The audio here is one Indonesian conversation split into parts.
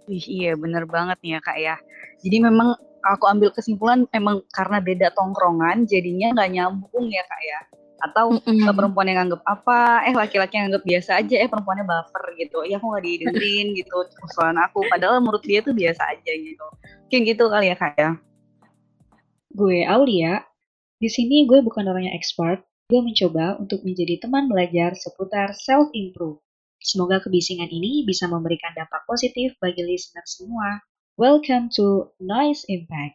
Iya bener banget nih ya Kak ya. Jadi memang aku ambil kesimpulan memang karena beda tongkrongan jadinya nggak nyambung ya Kak ya. Atau Mm-mm. perempuan yang nganggep apa, laki-laki yang nganggep biasa aja, perempuannya baper gitu. Ya aku nggak didengerin gitu persoalan aku. Padahal menurut dia tuh biasa aja gitu. Kayak gitu kali ya Kak ya. Gue Aulia, di sini gue bukan orang yang expert, gue mencoba untuk menjadi teman belajar seputar self-improve. Semoga kebisingan ini bisa memberikan dampak positif bagi listener semua. Welcome to Noise Impact.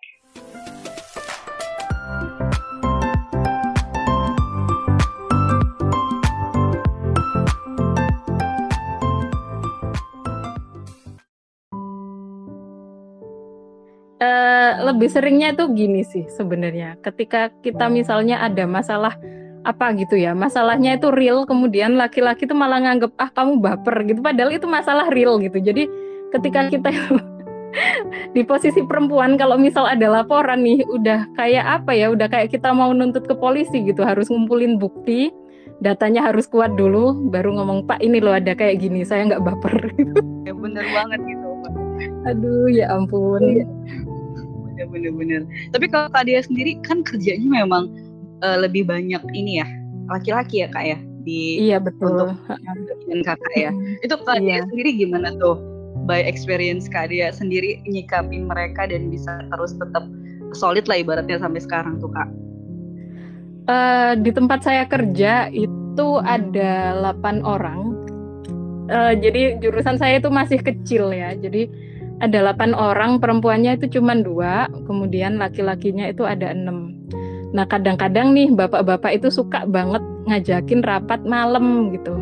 Lebih seringnya itu gini sih sebenarnya. Ketika kita misalnya ada masalah apa gitu ya, masalahnya itu real, kemudian laki-laki itu malah nganggep kamu baper gitu, padahal itu masalah real gitu. Jadi ketika kita di posisi perempuan, kalau misal ada laporan nih, udah kayak apa ya, udah kayak kita mau nuntut ke polisi gitu, harus ngumpulin bukti, datanya harus kuat dulu, baru ngomong Pak ini loh ada kayak gini, saya nggak baper. Ya bener banget gitu Mbak. Aduh ya ampun. Bener-bener. Tapi kalau Kak Dia sendiri kan kerjanya memang lebih banyak ini ya, laki-laki ya Kak ya, Iya betul. untuk bagian Kakak ya. Itu Kak Dia Iya. sendiri gimana tuh? By experience Kak Dia sendiri nyikapin mereka dan bisa terus tetap solid lah ibaratnya sampai sekarang tuh Kak. Di tempat saya kerja itu ada 8 orang. Jadi jurusan saya itu masih kecil ya. Jadi ada 8 orang, perempuannya itu cuma 2, kemudian laki-lakinya itu ada 6. Nah kadang-kadang nih bapak-bapak itu suka banget ngajakin rapat malam gitu.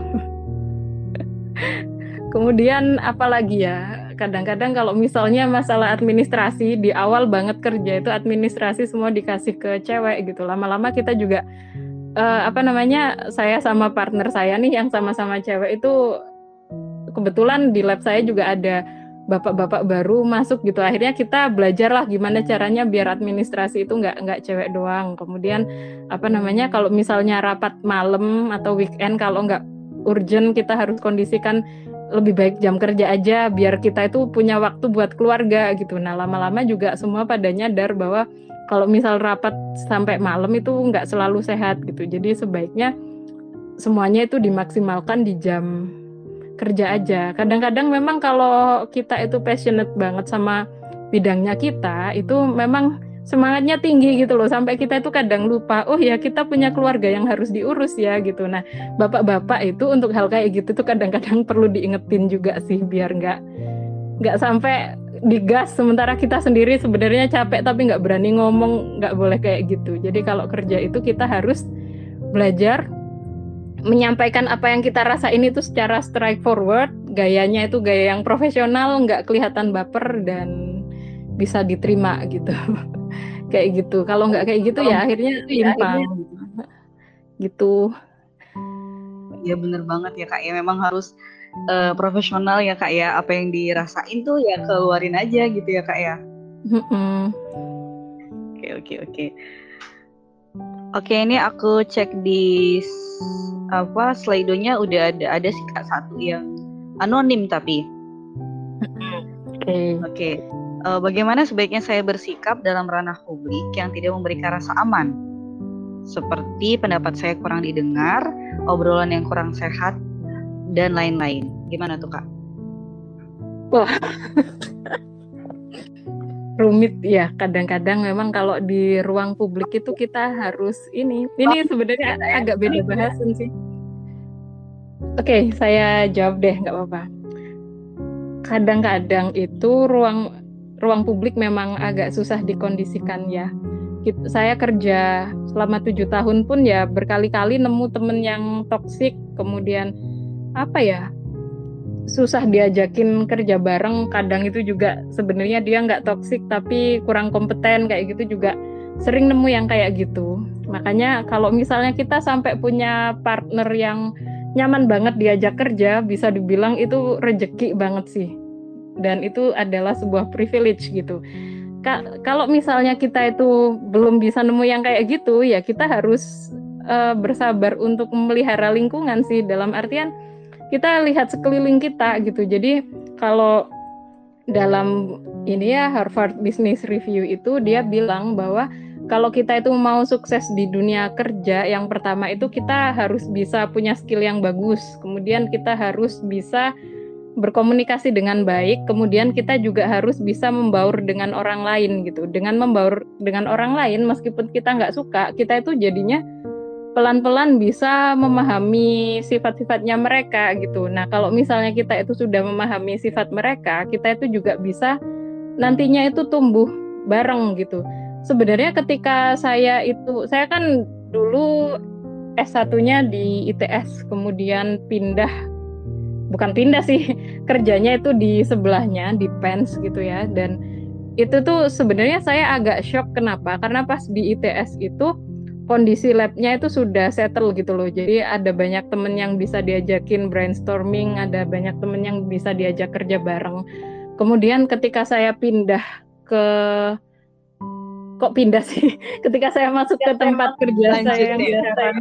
Kemudian apalagi ya, kadang-kadang kalau misalnya masalah administrasi, di awal banget kerja itu administrasi semua dikasih ke cewek gitu. Lama-lama kita juga saya sama partner saya nih yang sama-sama cewek itu kebetulan di lab saya juga ada bapak-bapak baru masuk gitu. Akhirnya kita belajar lah gimana caranya biar administrasi itu nggak cewek doang. Kemudian kalau misalnya rapat malam atau weekend, kalau nggak urgent kita harus kondisikan lebih baik jam kerja aja biar kita itu punya waktu buat keluarga gitu. Nah lama-lama juga semua pada nyadar bahwa kalau misal rapat sampai malam itu nggak selalu sehat gitu. Jadi sebaiknya semuanya itu dimaksimalkan di jam kerja aja. Kadang-kadang memang kalau kita itu passionate banget sama bidangnya kita, itu memang semangatnya tinggi gitu loh, sampai kita itu kadang lupa, oh ya kita punya keluarga yang harus diurus ya gitu. Nah, bapak-bapak itu untuk hal kayak gitu tuh kadang-kadang perlu diingetin juga sih, biar nggak sampai digas sementara kita sendiri sebenarnya capek tapi nggak berani ngomong, nggak boleh kayak gitu. Jadi kalau kerja itu kita harus belajar menyampaikan apa yang kita rasain itu secara straightforward, gayanya itu gaya yang profesional, nggak kelihatan baper dan bisa diterima gitu. Kayak gitu. Kalau nggak kayak gitu ya akhirnya timpang gitu. Ya bener banget ya Kak ya, memang harus profesional ya Kak ya, apa yang dirasain tuh ya keluarin aja gitu ya Kak ya. Oke. Oke, ini aku cek di Slido-nya udah ada sih Kak satu yang anonim tapi. Oke. Bagaimana sebaiknya saya bersikap dalam ranah publik yang tidak memberikan rasa aman? Seperti pendapat saya kurang didengar, obrolan yang kurang sehat, dan lain-lain. Gimana tuh Kak? Wah. Rumit ya, kadang-kadang memang kalau di ruang publik itu kita harus ini sebenarnya agak beda bahasan sih. Oke, saya jawab deh, nggak apa-apa. Kadang-kadang itu ruang publik memang agak susah dikondisikan ya. Saya kerja selama 7 tahun pun ya berkali-kali nemu temen yang toksik, kemudian susah diajakin kerja bareng. Kadang itu juga sebenarnya dia nggak toksik tapi kurang kompeten, kayak gitu juga sering nemu yang kayak gitu. Makanya kalau misalnya kita sampai punya partner yang nyaman banget diajak kerja, bisa dibilang itu rejeki banget sih, dan itu adalah sebuah privilege gitu. Kalau misalnya kita itu belum bisa nemu yang kayak gitu, ya kita harus bersabar untuk memelihara lingkungan sih, dalam artian kita lihat sekeliling kita gitu. Jadi kalau dalam ini ya Harvard Business Review itu dia bilang bahwa kalau kita itu mau sukses di dunia kerja, yang pertama itu kita harus bisa punya skill yang bagus, kemudian kita harus bisa berkomunikasi dengan baik, kemudian kita juga harus bisa membaur dengan orang lain gitu. Dengan membaur dengan orang lain, meskipun kita nggak suka, kita itu jadinya pelan-pelan bisa memahami sifat-sifatnya mereka gitu. Nah, kalau misalnya kita itu sudah memahami sifat mereka, kita itu juga bisa nantinya itu tumbuh bareng gitu. Sebenarnya ketika saya kan dulu S1-nya di ITS, kemudian bukan pindah sih, kerjanya itu di sebelahnya, di Pens gitu ya. Dan itu tuh sebenarnya saya agak shock, kenapa? Karena pas di ITS itu kondisi labnya itu sudah settle gitu loh. Jadi ada banyak temen yang bisa diajakin brainstorming, ada banyak temen yang bisa diajak kerja bareng. Kemudian ketika saya ketika saya masuk ke tempat kerja saya yang sekarang,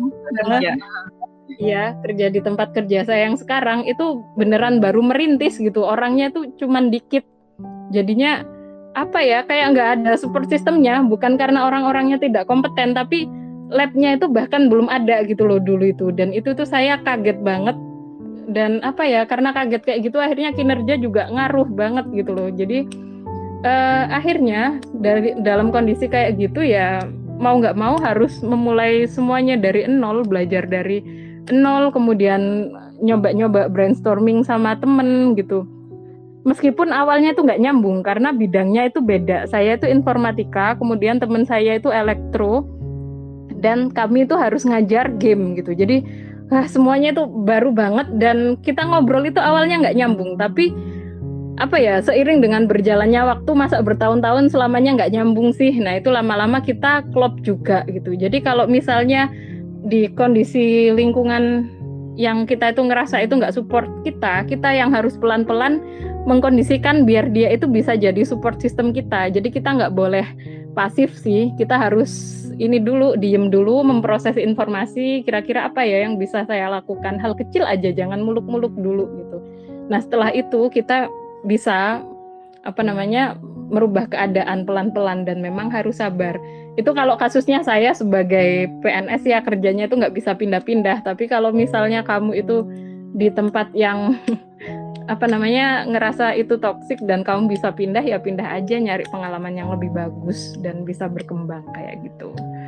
kerja di tempat kerja saya yang sekarang itu beneran baru merintis gitu, orangnya tuh cuman dikit, jadinya kayak nggak ada support sistemnya, bukan karena orang-orangnya tidak kompeten, tapi labnya itu bahkan belum ada gitu loh dulu itu. Dan itu tuh saya kaget banget, dan karena kaget kayak gitu akhirnya kinerja juga ngaruh banget gitu loh. Jadi akhirnya dalam kondisi kayak gitu ya mau nggak mau harus memulai semuanya dari nol, belajar dari nol, kemudian nyoba-nyoba brainstorming sama temen gitu. Meskipun awalnya itu nggak nyambung karena bidangnya itu beda. Saya itu informatika, kemudian teman saya itu elektro, dan kami itu harus ngajar game gitu. Jadi semuanya itu baru banget, dan kita ngobrol itu awalnya nggak nyambung. Tapi seiring dengan berjalannya waktu, masa bertahun-tahun selamanya nggak nyambung sih. Nah itu lama-lama kita klop juga gitu. Jadi kalau misalnya di kondisi lingkungan yang kita itu ngerasa itu nggak support kita yang harus pelan-pelan mengkondisikan biar dia itu bisa jadi support system kita. Jadi kita nggak boleh pasif sih, kita harus diem dulu, memproses informasi, kira-kira apa ya yang bisa saya lakukan, hal kecil aja, jangan muluk-muluk dulu gitu. Nah setelah itu kita bisa merubah keadaan pelan-pelan, dan memang harus sabar. Itu kalau kasusnya saya sebagai PNS ya, kerjanya itu nggak bisa pindah-pindah. Tapi kalau misalnya kamu itu di tempat yang ngerasa itu toksik dan kamu bisa pindah, ya pindah aja, nyari pengalaman yang lebih bagus dan bisa berkembang kayak gitu.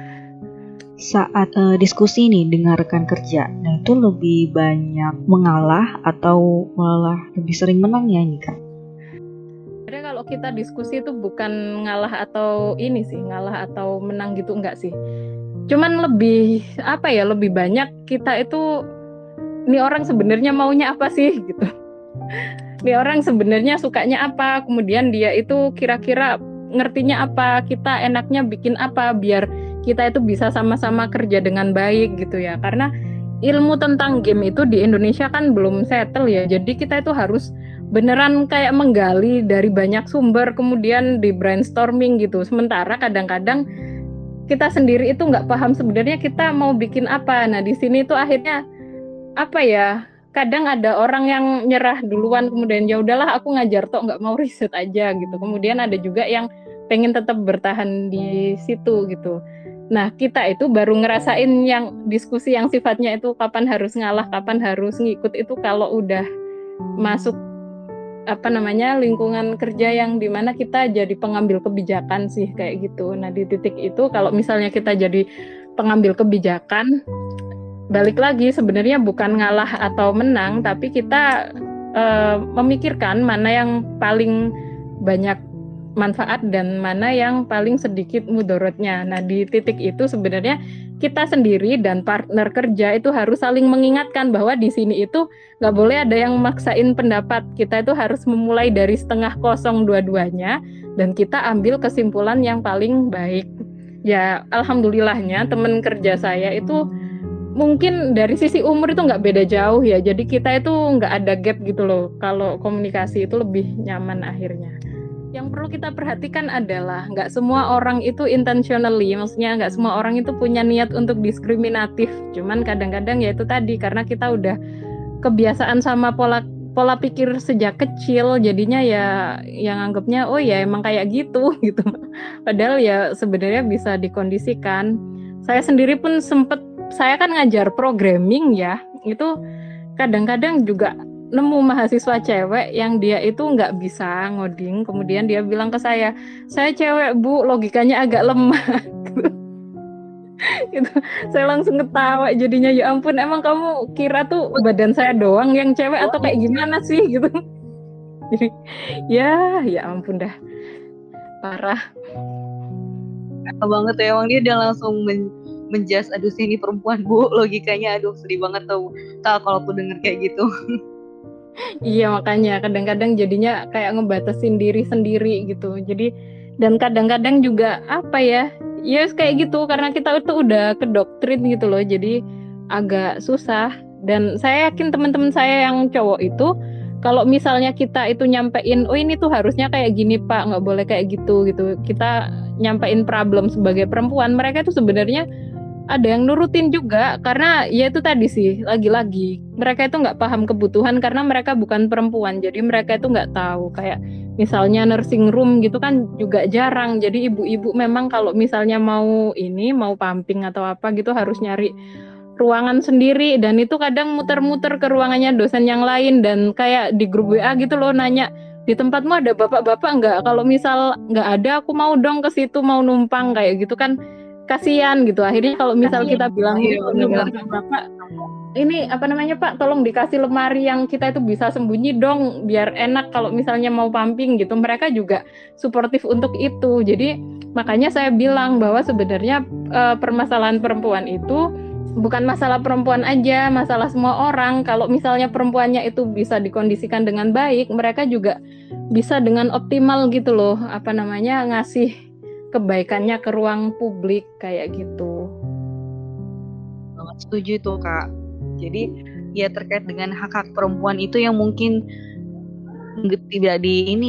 Saat diskusi nih dengan rekan kerja, nah itu lebih banyak mengalah atau malah lebih sering menang ya ini Kak? Kalau kita diskusi itu bukan ngalah atau menang gitu, enggak sih. Cuman lebih lebih banyak kita itu, nih orang sebenarnya maunya apa sih gitu. Nih orang sebenarnya sukanya apa, kemudian dia itu kira-kira ngertinya apa, kita enaknya bikin apa biar kita itu bisa sama-sama kerja dengan baik gitu ya. Karena ilmu tentang game itu di Indonesia kan belum settle ya. Jadi kita itu harus beneran kayak menggali dari banyak sumber, kemudian di brainstorming gitu. Sementara kadang-kadang kita sendiri itu nggak paham sebenarnya kita mau bikin apa. Nah di sini tuh akhirnya kadang ada orang yang nyerah duluan, kemudian ya udahlah aku ngajar tok, nggak mau riset aja gitu. Kemudian ada juga yang pengen tetap bertahan di situ gitu. Nah kita itu baru ngerasain yang diskusi yang sifatnya itu kapan harus ngalah, kapan harus ngikut, itu kalau udah masuk lingkungan kerja yang dimana kita jadi pengambil kebijakan sih kayak gitu. Nah di titik itu kalau misalnya kita jadi pengambil kebijakan, balik lagi sebenarnya bukan ngalah atau menang, tapi kita memikirkan mana yang paling banyak manfaat dan mana yang paling sedikit mudorotnya. Nah di titik itu sebenarnya kita sendiri dan partner kerja itu harus saling mengingatkan bahwa di sini itu nggak boleh ada yang maksain pendapat. Kita itu harus memulai dari setengah kosong dua-duanya dan kita ambil kesimpulan yang paling baik. Ya alhamdulillahnya teman kerja saya itu mungkin dari sisi umur itu nggak beda jauh ya. Jadi kita itu nggak ada gap gitu loh. Kalau komunikasi itu lebih nyaman akhirnya. Yang perlu kita perhatikan adalah nggak semua orang itu intentionally, maksudnya nggak semua orang itu punya niat untuk diskriminatif. Cuman kadang-kadang ya itu tadi, karena kita udah kebiasaan sama pola pola pikir sejak kecil, jadinya ya yang anggapnya oh ya emang kayak gitu gitu. Padahal ya sebenarnya bisa dikondisikan. Saya sendiri pun saya kan ngajar programming ya, itu kadang-kadang juga nemu mahasiswa cewek yang dia itu nggak bisa ngoding, kemudian dia bilang ke saya cewek Bu, logikanya agak lemah. Gitu. Saya langsung ketawa jadinya, ya ampun, emang kamu kira tuh badan saya doang yang cewek atau kayak gimana sih gitu. Jadi ya ampun dah, parah banget ya, emang dia udah langsung menjas, aduh sih ini perempuan Bu, logikanya aduh sedih banget tau kalau aku denger kayak gitu. Iya, makanya kadang-kadang jadinya kayak ngebatasin diri sendiri gitu. Jadi dan kadang-kadang juga apa ya kayak gitu, karena kita itu udah kedoktrin gitu loh, jadi agak susah. Dan saya yakin teman-teman saya yang cowok itu kalau misalnya kita itu nyampein, oh ini tuh harusnya kayak gini Pak, nggak boleh kayak gitu, kita nyampein problem sebagai perempuan, mereka itu sebenarnya ada yang nurutin juga, karena ya itu tadi sih, lagi-lagi mereka itu nggak paham kebutuhan karena mereka bukan perempuan, jadi mereka itu nggak tahu. Kayak misalnya nursing room gitu kan juga jarang, jadi ibu-ibu memang kalau misalnya mau pumping atau apa gitu harus nyari ruangan sendiri, dan itu kadang muter-muter ke ruangannya dosen yang lain, dan kayak di grup WA gitu loh nanya, di tempatmu ada bapak-bapak nggak? Kalau misal nggak ada, aku mau dong ke situ, mau numpang, kayak gitu kan kasihan gitu. Akhirnya kalau misal kita bilang bapak, ini apa namanya Pak, tolong dikasih lemari yang kita itu bisa sembunyi dong, biar enak kalau misalnya mau pumping gitu. Mereka juga suportif untuk itu. Jadi makanya saya bilang bahwa sebenarnya permasalahan perempuan itu bukan masalah perempuan aja, masalah semua orang. Kalau misalnya perempuannya itu bisa dikondisikan dengan baik, mereka juga bisa dengan optimal gitu loh, apa namanya, ngasih kebaikannya ke ruang publik kayak gitu. Banget setuju tuh Kak. Jadi ya terkait dengan hak-hak perempuan itu yang mungkin tidak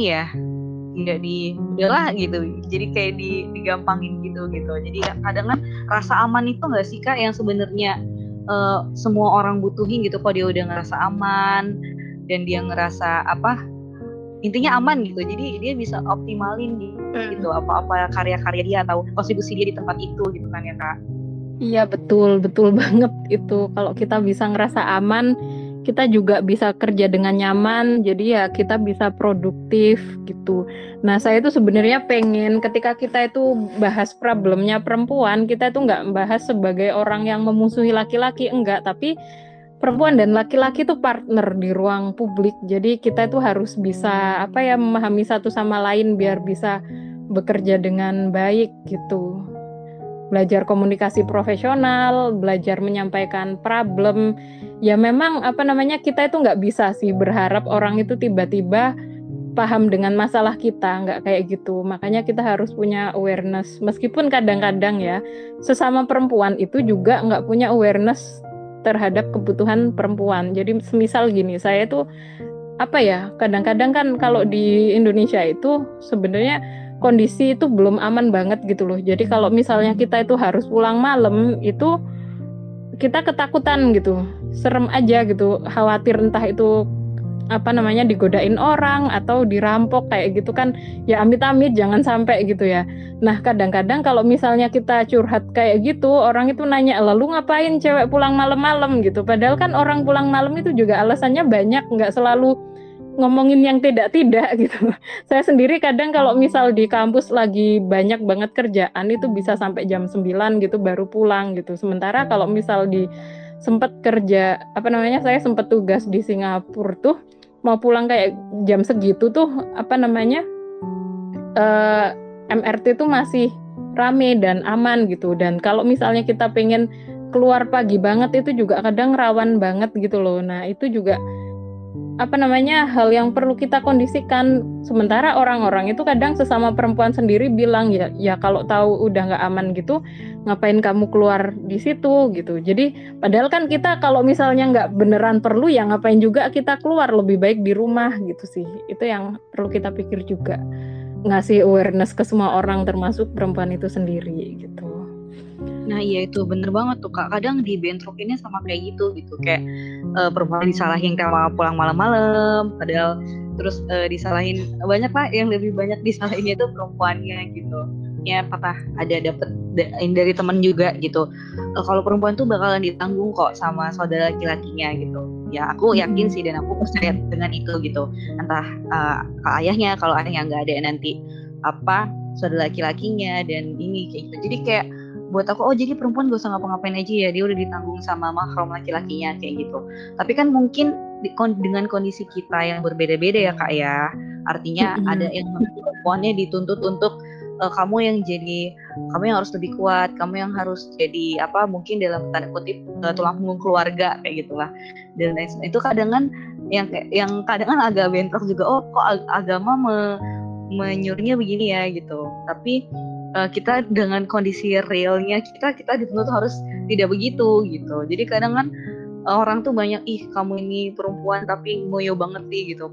udahlah gitu. Jadi kayak digampangin gitu. Jadi kadang kan rasa aman itu nggak sih Kak yang sebenarnya semua orang butuhin gitu. Kok dia udah ngerasa aman dan dia ngerasa intinya aman gitu, jadi dia bisa optimalin gitu apa-apa karya-karya dia atau kontribusi dia di tempat itu gitu kan ya Kak. Iya, betul banget itu. Kalau kita bisa ngerasa aman, kita juga bisa kerja dengan nyaman, jadi ya kita bisa produktif gitu. Nah, saya itu sebenarnya pengen ketika kita itu bahas problemnya perempuan, kita itu nggak bahas sebagai orang yang memusuhi laki-laki, enggak, tapi perempuan dan laki-laki itu partner di ruang publik. Jadi kita itu harus bisa memahami satu sama lain biar bisa bekerja dengan baik gitu. Belajar komunikasi profesional, belajar menyampaikan problem. Ya memang kita itu nggak bisa sih berharap orang itu tiba-tiba paham dengan masalah kita, nggak kayak gitu. Makanya kita harus punya awareness. Meskipun kadang-kadang ya sesama perempuan itu juga nggak punya awareness terhadap kebutuhan perempuan. Jadi semisal gini, saya tuh kadang-kadang kan kalau di Indonesia itu sebenarnya kondisi itu belum aman banget gitu loh. Jadi kalau misalnya kita itu harus pulang malam, itu kita ketakutan gitu, serem aja gitu, khawatir entah itu digodain orang atau dirampok kayak gitu kan, ya amit-amit jangan sampai gitu ya. Nah kadang-kadang kalau misalnya kita curhat kayak gitu, orang itu nanya, lalu ngapain cewek pulang malam-malam gitu, padahal kan orang pulang malam itu juga alasannya banyak, nggak selalu ngomongin yang tidak-tidak gitu. Saya sendiri kadang kalau misal di kampus lagi banyak banget kerjaan, itu bisa sampai jam 9 gitu baru pulang gitu. Sementara kalau misal sempat kerja saya sempat tugas di Singapura tuh, mau pulang kayak jam segitu tuh MRT tuh masih rame dan aman gitu. Dan kalau misalnya kita pengen keluar pagi banget, itu juga kadang rawan banget gitu loh. Nah itu juga hal yang perlu kita kondisikan. Sementara orang-orang itu kadang sesama perempuan sendiri bilang ya kalau tahu udah nggak aman gitu, ngapain kamu keluar di situ gitu. Jadi padahal kan kita kalau misalnya nggak beneran perlu, ya ngapain juga kita keluar, lebih baik di rumah gitu sih. Itu yang perlu kita pikir juga, ngasih awareness ke semua orang termasuk perempuan itu sendiri gitu. Nah iya itu bener banget tuh Kak, kadang dibentrokinnya sama kayak gitu kayak perempuan disalahin karena pulang malam-malam, padahal terus disalahin banyak lah, yang lebih banyak disalahinnya itu perempuannya gitu. Ya pernah ada dapet dari temen juga gitu. Kalau perempuan tuh bakalan ditanggung kok sama saudara laki-lakinya gitu. Ya aku yakin sih dan aku percaya dengan itu gitu. Entah ke ayahnya, kalau ayahnya nggak ada nanti apa saudara laki-lakinya dan ini kayak gitu. Jadi kayak buat aku, oh jadi perempuan gak usah ngapa-ngapain aja ya, dia udah ditanggung sama mahram laki-lakinya kayak gitu. Tapi kan mungkin dengan kondisi kita yang berbeda-beda ya Kak ya, artinya ada yang perempuannya dituntut untuk kamu yang harus lebih kuat, kamu yang harus jadi apa, mungkin dalam tanda kutip tulang punggung keluarga kayak gitulah. Dan itu kadang kan yang kadang kan agak bentrok juga, oh kok agama menyuruhnya begini ya gitu. Tapi kita dengan kondisi realnya kita dituntut harus tidak begitu gitu. Jadi kadang kan orang tuh banyak, ih kamu ini perempuan tapi ngoyo banget sih gitu.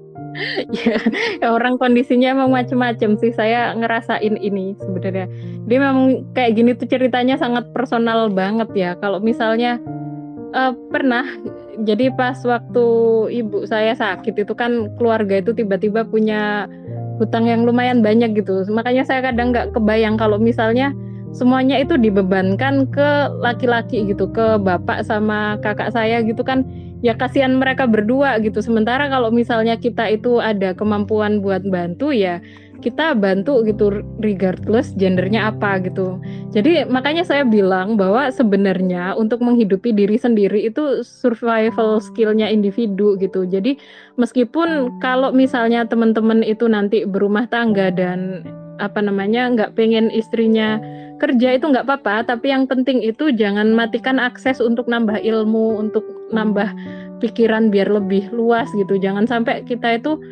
Ya, orang kondisinya emang macem-macem sih. Saya ngerasain ini sebenarnya. Dia memang kayak gini tuh ceritanya sangat personal banget ya. Kalau misalnya pernah, jadi pas waktu ibu saya sakit itu kan keluarga itu tiba-tiba punya hutang yang lumayan banyak gitu. Makanya saya kadang nggak kebayang kalau misalnya semuanya itu dibebankan ke laki-laki gitu, ke bapak sama kakak saya gitu kan. Ya kasihan mereka berdua gitu. Sementara kalau misalnya kita itu ada kemampuan buat bantu ya kita bantu gitu regardless gendernya apa gitu. Jadi makanya saya bilang bahwa sebenarnya untuk menghidupi diri sendiri itu survival skillnya individu gitu. Jadi meskipun kalau misalnya teman-teman itu nanti berumah tangga dan nggak pengen istrinya kerja itu nggak apa-apa, tapi yang penting itu jangan matikan akses untuk nambah ilmu, untuk nambah pikiran biar lebih luas gitu. Jangan sampai kita itu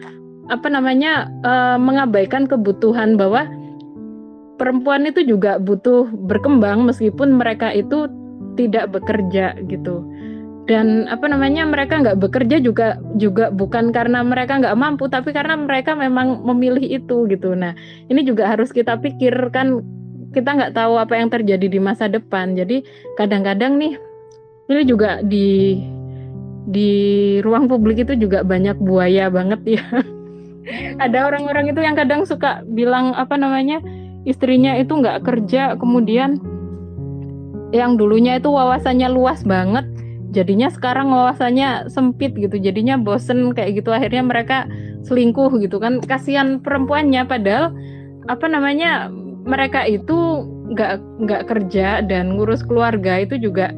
mengabaikan kebutuhan bahwa perempuan itu juga butuh berkembang meskipun mereka itu tidak bekerja gitu. Dan mereka nggak bekerja juga bukan karena mereka nggak mampu, tapi karena mereka memang memilih itu gitu. Nah ini juga harus kita pikirkan, kita nggak tahu apa yang terjadi di masa depan. Jadi kadang-kadang nih ini juga di ruang publik itu juga banyak buaya banget ya. Ada orang-orang itu yang kadang suka bilang istrinya itu nggak kerja, kemudian yang dulunya itu wawasannya luas banget, jadinya sekarang wawasannya sempit gitu, jadinya bosen kayak gitu, akhirnya mereka selingkuh gitu kan. Kasihan perempuannya, padahal mereka itu nggak kerja dan ngurus keluarga itu juga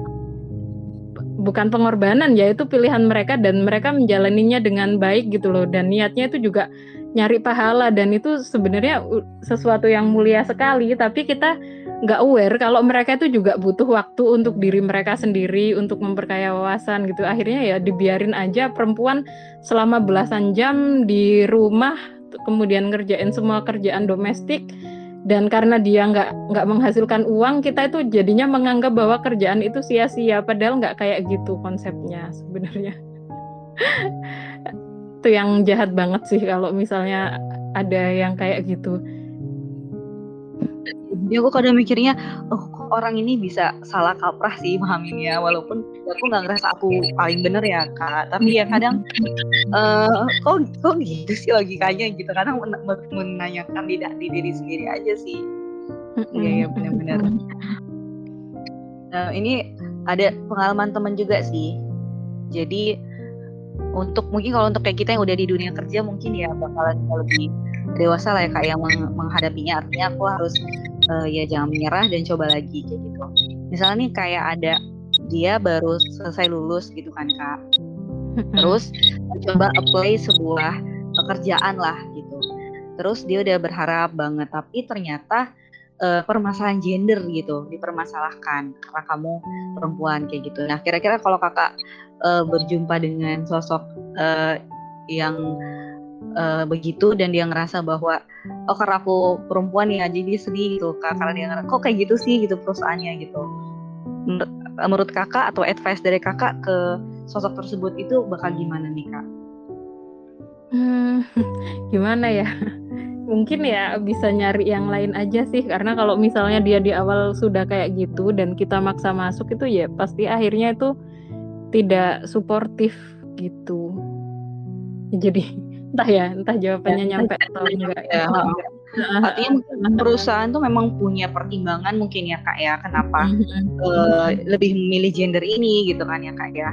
bukan pengorbanan ya, itu pilihan mereka dan mereka menjalaninya dengan baik gitu loh, dan niatnya itu juga nyari pahala, dan itu sebenarnya sesuatu yang mulia sekali. Tapi kita nggak aware kalau mereka itu juga butuh waktu untuk diri mereka sendiri, untuk memperkaya wawasan gitu. Akhirnya ya dibiarin aja perempuan selama belasan jam di rumah, kemudian ngerjain semua kerjaan domestik. Dan karena dia nggak menghasilkan uang, kita itu jadinya menganggap bahwa kerjaan itu sia-sia, padahal nggak kayak gitu konsepnya sebenarnya. Itu yang jahat banget sih kalau misalnya ada yang kayak gitu. Jadi aku kadang mikirnya, kok orang ini bisa salah kaprah sih memahaminya, walaupun aku nggak ngerasa aku paling bener ya Kak, tapi ya kadang kok gitu sih logikanya gitu, kadang menanyakan di diri sendiri aja sih. Iya benar-benar. Ini ada pengalaman teman juga sih, jadi mungkin kalau untuk kayak kita yang udah di dunia kerja mungkin ya bakalan lebih dewasa lah ya Kak yang menghadapinya. Artinya aku harus ya jangan menyerah dan coba lagi kayak gitu. Misalnya nih kayak ada dia baru selesai lulus gitu kan Kak, terus coba apply sebuah pekerjaan lah gitu, terus dia udah berharap banget, tapi ternyata permasalahan gender gitu dipermasalahkan karena kamu perempuan kayak gitu. Nah kira-kira kalau Kakak berjumpa dengan sosok yang begitu dan dia ngerasa bahwa karena aku perempuan ya jadi sedih gitu Kak, karena dia ngerasa kok kayak gitu sih gitu perusahaannya gitu. Menurut Kakak atau advice dari Kakak ke sosok tersebut itu bakal gimana nih Kak? Gimana ya? mungkin ya bisa nyari yang lain aja sih, karena kalau misalnya dia di awal sudah kayak gitu dan kita maksa masuk itu ya pasti akhirnya itu tidak suportif gitu. Jadi entah jawabannya nyampe atau enggak Ya, ya. artinya perusahaan tuh memang punya pertimbangan mungkin ya Kak ya, kenapa lebih memilih gender ini gitu kan ya Kak ya.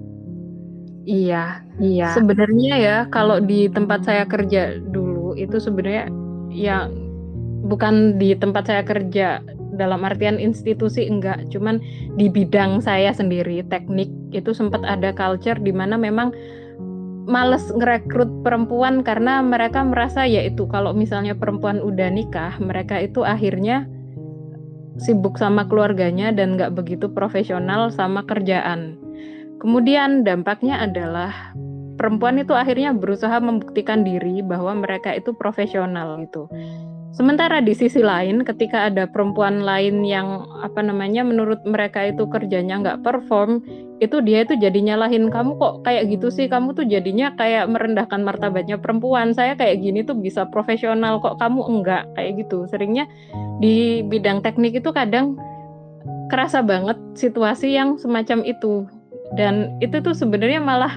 Iya. Sebenarnya ya kalau di tempat saya kerja dulu itu sebenarnya ya bukan di tempat saya kerja dalam artian institusi enggak, cuman di bidang saya sendiri teknik itu sempat ada culture di mana memang males ngerekrut perempuan karena mereka merasa yaitu kalau misalnya perempuan udah nikah mereka itu akhirnya sibuk sama keluarganya dan nggak begitu profesional sama kerjaan. Kemudian dampaknya adalah perempuan itu akhirnya berusaha membuktikan diri bahwa mereka itu profesional gitu. Sementara di sisi lain ketika ada perempuan lain yang menurut mereka itu kerjanya nggak perform, itu dia itu jadi nyalahin kamu kok kayak gitu sih, kamu tuh jadinya kayak merendahkan martabatnya perempuan, saya kayak gini tuh bisa profesional kok kamu enggak, kayak gitu. Seringnya di bidang teknik itu kadang kerasa banget situasi yang semacam itu. Dan itu tuh sebenarnya malah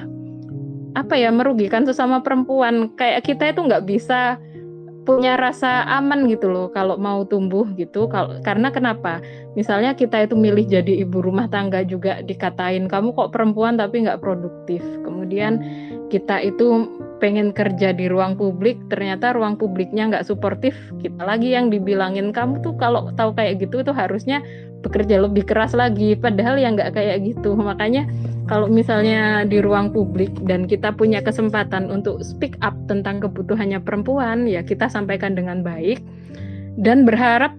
merugikan sesama perempuan. Kayak kita itu nggak bisa punya rasa aman gitu loh kalau mau tumbuh gitu. Karena kenapa? Misalnya kita itu milih jadi ibu rumah tangga juga dikatain kamu kok perempuan tapi nggak produktif. Kemudian kita itu pengen kerja di ruang publik, ternyata ruang publiknya nggak suportif. Kita lagi yang dibilangin kamu tuh kalau tahu kayak gitu tuh harusnya bekerja lebih keras lagi, padahal ya nggak kayak gitu. Makanya kalau misalnya di ruang publik dan kita punya kesempatan untuk speak up tentang kebutuhannya perempuan, ya kita sampaikan dengan baik dan berharap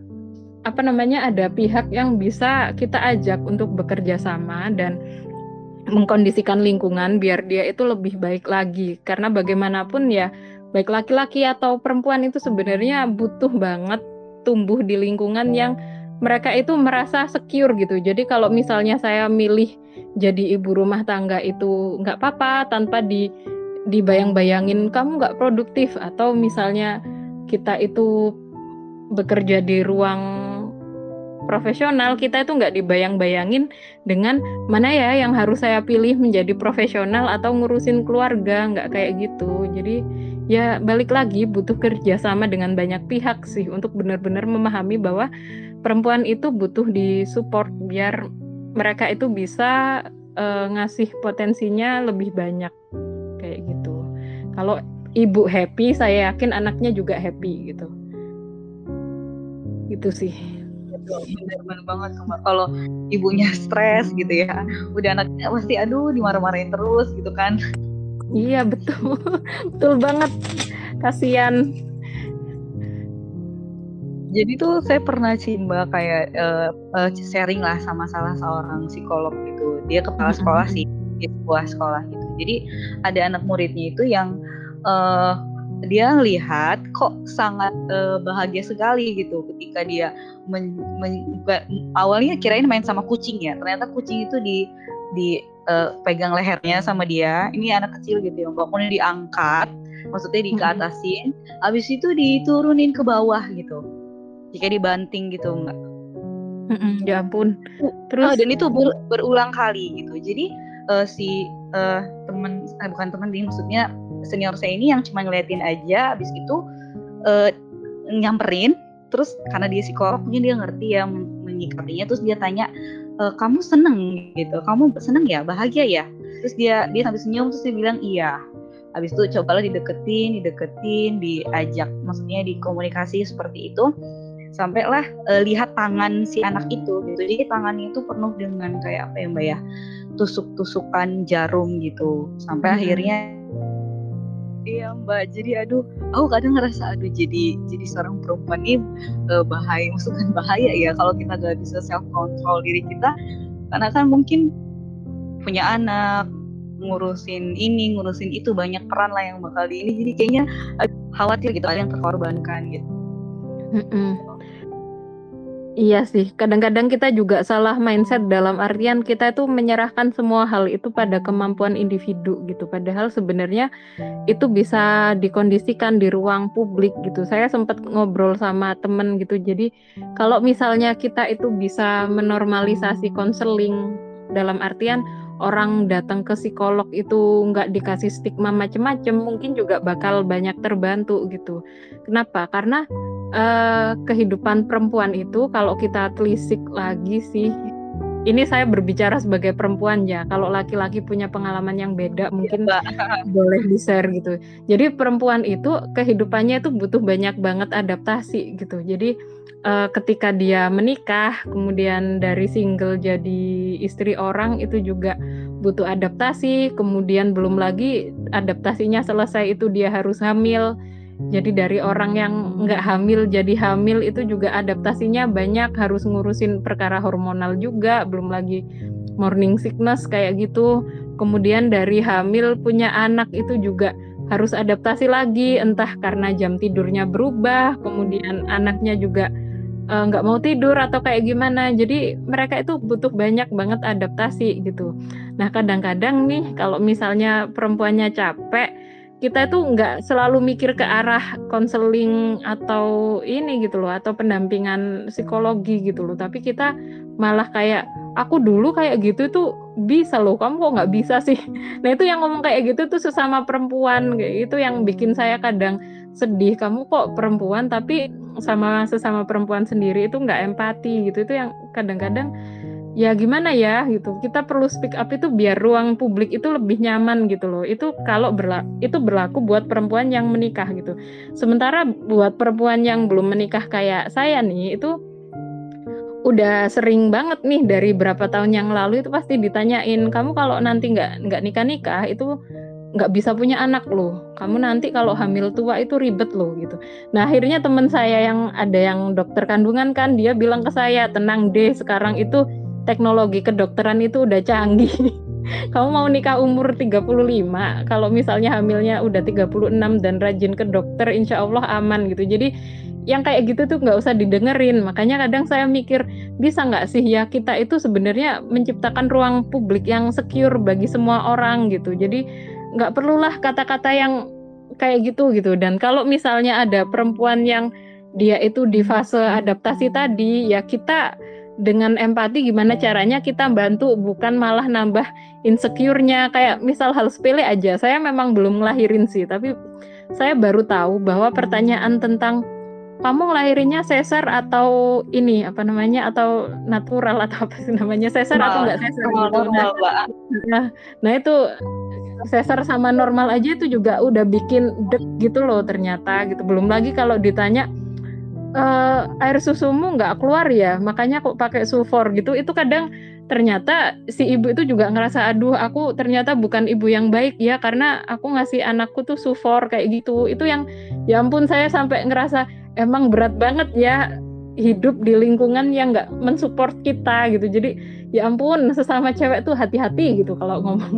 ada pihak yang bisa kita ajak untuk bekerja sama dan mengkondisikan lingkungan biar dia itu lebih baik lagi. Karena bagaimanapun ya baik laki-laki atau perempuan itu sebenarnya butuh banget tumbuh di lingkungan yang mereka itu merasa secure gitu. Jadi kalau misalnya saya milih jadi ibu rumah tangga itu nggak apa-apa tanpa dibayang-bayangin kamu nggak produktif, atau misalnya kita itu bekerja di ruang profesional, kita itu nggak dibayang-bayangin dengan mana ya yang harus saya pilih menjadi profesional atau ngurusin keluarga, nggak kayak gitu. Jadi ya balik lagi butuh kerjasama dengan banyak pihak sih untuk benar-benar memahami bahwa perempuan itu butuh disupport biar mereka itu bisa ngasih potensinya lebih banyak kayak gitu. Kalau ibu happy, saya yakin anaknya juga happy gitu. Gitu sih. Bener banget Mbak. Kalau ibunya stres gitu ya, udah anaknya pasti dimarah-marahin terus gitu kan. Iya betul, betul banget, kasihan. Jadi tuh saya pernah sih Mbak kayak sharing lah sama salah seorang psikolog gitu. Dia kepala sekolah sih di sebuah sekolah gitu. Jadi ada anak muridnya itu yang dia lihat kok sangat bahagia sekali gitu ketika dia awalnya kirain main sama kucing ya, ternyata kucing itu pegang lehernya sama dia. Ini anak kecil gitu ya, kemudian diangkat, maksudnya dikeatasin, habis itu diturunin ke bawah gitu, jika dibanting gitu Mbak. Ya ampun. Terus dan itu berulang kali gitu. Jadi si bukan teman dia, maksudnya senior saya ini yang cuma ngeliatin aja, habis itu nyamperin, terus karena dia psikolog mungkin dia ngerti ya menyikapinya, terus dia tanya, kamu seneng gitu, kamu seneng ya, bahagia ya? Terus dia sambil senyum, terus dia bilang iya. Habis itu cobalah dideketin, diajak, maksudnya dikomunikasi seperti itu, sampailah lihat tangan si anak itu gitu. Jadi tangannya itu penuh dengan kayak apa ya Mbak ya, tusuk-tusukan jarum gitu, sampai akhirnya iya Mbak. Jadi aku kadang ngerasa jadi seorang perempuan ini bahaya, maksudnya bahaya ya kalau kita gak bisa self control diri kita, karena kan mungkin punya anak, ngurusin ini, ngurusin itu, banyak peran lah yang bakal jadi kayaknya khawatir gitu ada yang terkorbankan gitu. Iya sih, kadang-kadang kita juga salah mindset dalam artian kita itu menyerahkan semua hal itu pada kemampuan individu gitu. Padahal sebenarnya itu bisa dikondisikan di ruang publik gitu. Saya sempat ngobrol sama temen gitu. Jadi kalau misalnya kita itu bisa menormalisasi konseling dalam artian orang datang ke psikolog itu nggak dikasih stigma macem-macem, mungkin juga bakal banyak terbantu gitu. Kenapa? Karena kehidupan perempuan itu kalau kita telisik lagi sih, ini saya berbicara sebagai perempuan ya. Kalau laki-laki punya pengalaman yang beda mungkin boleh di-share gitu. Jadi perempuan itu kehidupannya itu butuh banyak banget adaptasi gitu. Jadi ketika dia menikah, kemudian dari single jadi istri orang itu juga butuh adaptasi. Kemudian belum lagi adaptasinya selesai itu dia harus hamil. Jadi dari orang yang nggak hamil jadi hamil itu juga adaptasinya banyak, harus ngurusin perkara hormonal juga, belum lagi morning sickness kayak gitu. Kemudian dari hamil punya anak itu juga harus adaptasi lagi, entah karena jam tidurnya berubah, kemudian anaknya juga nggak mau tidur atau kayak gimana. Jadi mereka itu butuh banyak banget adaptasi gitu. Nah kadang-kadang nih kalau misalnya perempuannya capek, kita itu nggak selalu mikir ke arah konseling atau ini gitu loh, atau pendampingan psikologi gitu loh, tapi kita malah kayak aku dulu kayak gitu tuh bisa loh, kamu kok nggak bisa sih. Nah itu yang ngomong kayak gitu tuh sesama perempuan, kayak itu yang bikin saya kadang sedih, kamu kok perempuan tapi sama sesama perempuan sendiri itu nggak empati gitu. Itu yang kadang-kadang ya gimana ya gitu, kita perlu speak up itu biar ruang publik itu lebih nyaman gitu loh. Itu kalau itu berlaku buat perempuan yang menikah gitu. Sementara buat perempuan yang belum menikah kayak saya nih, itu udah sering banget nih dari berapa tahun yang lalu itu pasti ditanyain, kamu kalau nanti nggak nikah itu nggak bisa punya anak loh, kamu nanti kalau hamil tua itu ribet loh gitu. Nah akhirnya teman saya yang ada yang dokter kandungan kan, dia bilang ke saya, tenang deh, sekarang itu teknologi kedokteran itu udah canggih. Kamu mau nikah umur 35, kalau misalnya hamilnya udah 36 dan rajin ke dokter, insya Allah aman gitu. Jadi yang kayak gitu tuh nggak usah didengerin. Makanya kadang saya mikir, bisa nggak sih ya kita itu sebenarnya menciptakan ruang publik yang secure bagi semua orang gitu. Jadi nggak perlulah kata-kata yang kayak gitu. Dan kalau misalnya ada perempuan yang dia itu di fase adaptasi tadi, ya kita dengan empati gimana caranya kita bantu, bukan malah nambah insecure-nya. Kayak misal hal sepele aja, saya memang belum ngelahirin sih, tapi saya baru tahu bahwa pertanyaan tentang kamu ngelahirinnya sesar atau ini apa namanya, atau natural atau apa sih namanya, sesar atau enggak sesar gitu. Nah itu sesar sama normal aja itu juga udah bikin deg gitu loh ternyata gitu. Belum lagi kalau ditanya air susumu nggak keluar ya, makanya kok pakai sulfur gitu. Itu kadang ternyata si ibu itu juga ngerasa, aduh aku ternyata bukan ibu yang baik ya karena aku ngasih anakku tuh sulfur kayak gitu. Itu yang ya ampun, saya sampai ngerasa emang berat banget ya hidup di lingkungan yang nggak mensupport kita gitu. Jadi ya ampun, sesama cewek tuh hati-hati gitu kalau ngomong.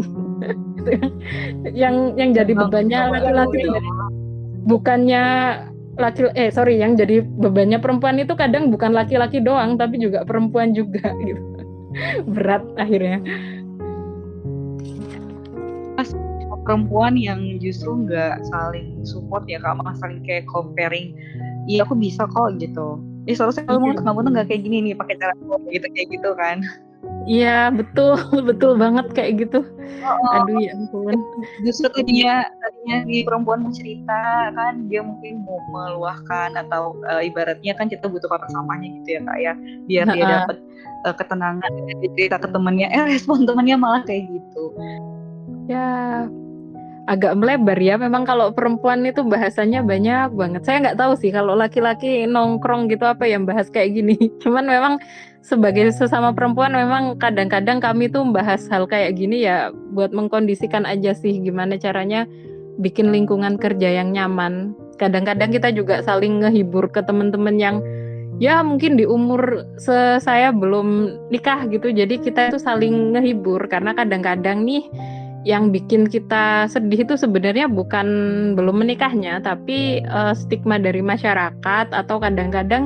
yang jadi bebannya laki-laki tuh bukannya yang jadi bebannya perempuan itu kadang bukan laki-laki doang tapi juga perempuan juga gitu. Berat akhirnya. Perempuan yang justru nggak saling support ya Kak, malah saling kayak comparing, iya aku bisa kok gitu, seharusnya kamu tuh nggak kayak gini nih pakai cara gitu kayak gitu kan. Iya betul banget kayak gitu. Aduh ya ampun. Justru tuh dia tadinya di perempuan mau cerita kan, dia mungkin mau meluahkan atau ibaratnya kan kita butuh kata samanya gitu ya Kak ya, biar dia dapat ketenangan, dia cerita ke temennya, respon temennya malah kayak gitu. Ya agak melebar ya, memang kalau perempuan itu bahasanya banyak banget. Saya nggak tahu sih kalau laki-laki nongkrong gitu apa yang bahas kayak gini. Cuman memang sebagai sesama perempuan memang kadang-kadang kami tuh membahas hal kayak gini ya buat mengkondisikan aja sih gimana caranya bikin lingkungan kerja yang nyaman. Kadang-kadang kita juga saling ngehibur ke teman-teman yang ya mungkin di umur saya belum nikah gitu. Jadi kita itu saling ngehibur karena kadang-kadang nih yang bikin kita sedih itu sebenarnya bukan belum menikahnya, tapi stigma dari masyarakat atau kadang-kadang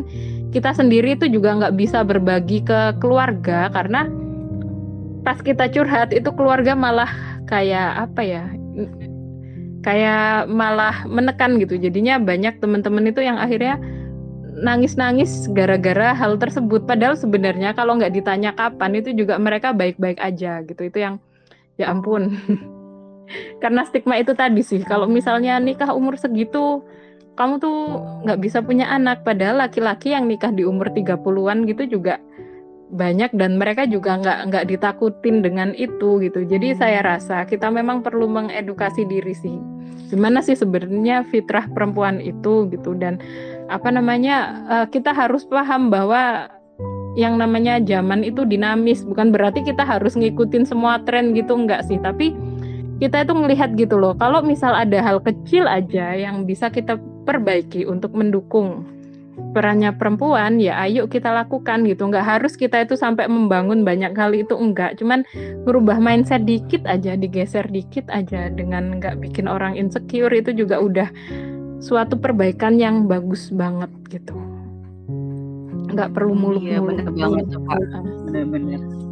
kita sendiri itu juga nggak bisa berbagi ke keluarga, karena pas kita curhat itu keluarga malah kayak apa ya, kayak malah menekan gitu. Jadinya banyak teman-teman itu yang akhirnya nangis-nangis gara-gara hal tersebut. Padahal sebenarnya kalau nggak ditanya kapan itu juga mereka baik-baik aja gitu. Itu yang ya ampun. Karena stigma itu tadi sih. Kalau misalnya nikah umur segitu, kamu tuh nggak bisa punya anak. Padahal laki-laki yang nikah di umur 30-an gitu juga banyak, dan mereka juga nggak ditakutin dengan itu gitu. Jadi saya rasa kita memang perlu mengedukasi diri sih. Gimana sih sebenarnya fitrah perempuan itu gitu, dan apa namanya, kita harus paham bahwa yang namanya zaman itu dinamis. Bukan berarti kita harus ngikutin semua tren gitu, enggak sih. Tapi kita itu melihat gitu loh, kalau misal ada hal kecil aja yang bisa kita perbaiki untuk mendukung perannya perempuan, ya ayo kita lakukan gitu. Nggak harus kita itu sampai membangun banyak kali, itu enggak. Cuman merubah mindset dikit aja, digeser dikit aja, dengan nggak bikin orang insecure, itu juga udah suatu perbaikan yang bagus banget gitu. Nggak perlu muluk-muluk. Iya benar banget tuh Kak, benar-benar.